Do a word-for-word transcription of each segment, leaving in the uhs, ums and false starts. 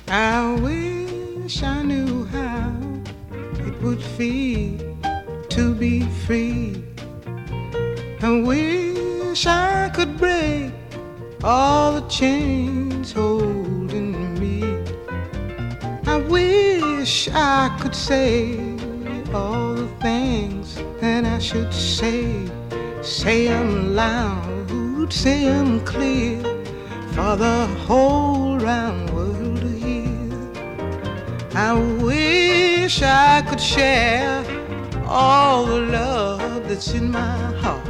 I wish I knew how it would feel to be free. I wish I could break all the chains holding me. I wish I could say all the things that I should say. Say them loud, say them clear, for the whole round world to hear. I wish I could share all the love that's in my heart.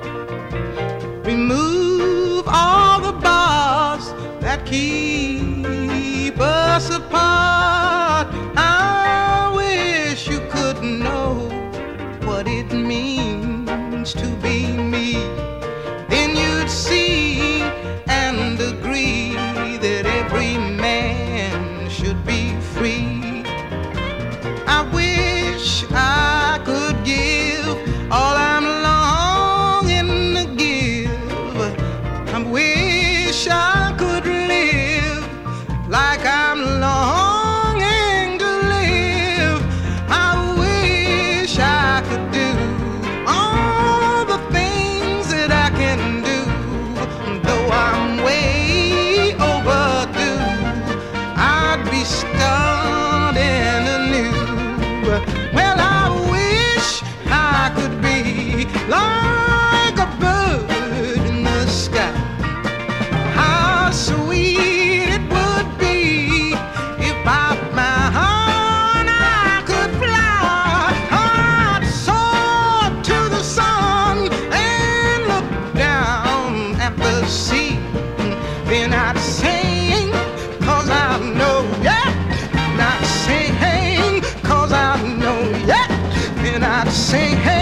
Remove all the bars that keep us apart. I wish you could know what it means to be me. Then you'd see and agree that every man should be free. I wish I could give all I'm longing to give. I wish I could live like I'm longing to live. I wish I could do all the things that I can do, though I'm way overdue. I'd be starting anew. Well, I wish I could be like a bird in the sky. How sweet it would be if by my heart I could fly. I'd soar to the sun and look down at the sea. Then I'd sing, cause I know, yeah. And I'd sing, cause I know, yeah. And I'd sing, hey.